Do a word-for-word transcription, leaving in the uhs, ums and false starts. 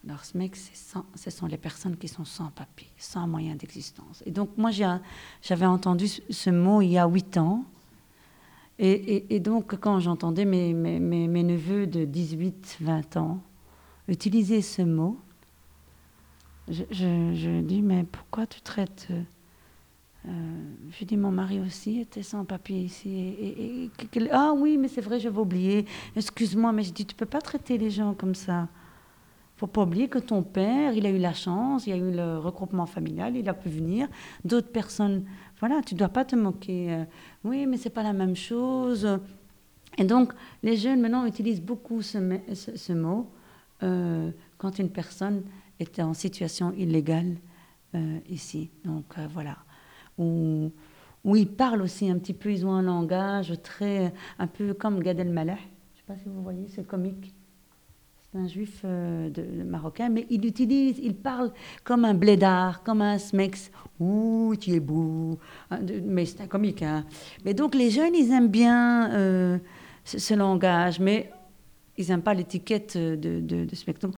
Alors, ce mec, c'est sans- ce sont les personnes qui sont sans papier, sans moyen d'existence. Et donc, moi, j'ai un- j'avais entendu ce, ce mot il y a huit ans. Et, et- et donc, quand j'entendais mes, mes, mes- mes neveux de dix-huit, vingt ans utiliser ce mot, je, je, je dis, mais pourquoi tu traites... euh, euh, je dis, mon mari aussi était sans papier ici. Et, et- et- que- que- ah oui, mais c'est vrai, j'avais oublié. Excuse-moi, mais je dis, tu peux pas traiter les gens comme ça. Faut pas oublier que ton père, il a eu la chance, il y a eu le regroupement familial, il a pu venir. D'autres personnes, voilà, tu dois pas te moquer. euh, oui, mais c'est pas la même chose. Et donc, les jeunes maintenant utilisent beaucoup ce, me- ce- ce mot euh, quand une personne est en situation illégale euh, ici. Donc, euh, voilà. Où, où ils parlent aussi un petit peu, ils ont un langage très, un peu comme Gad Elmaleh. Je sais pas si vous voyez, c'est comique. C'est un juif euh, de, de marocain, mais il utilise, il parle comme un blédard, comme un smex. Ouh, tu es beau. Hein, de- Mais c'est un comique, hein. Mais donc les jeunes, ils aiment bien euh, ce, ce langage, mais ils n'aiment pas l'étiquette de, de, de ce mec. Donc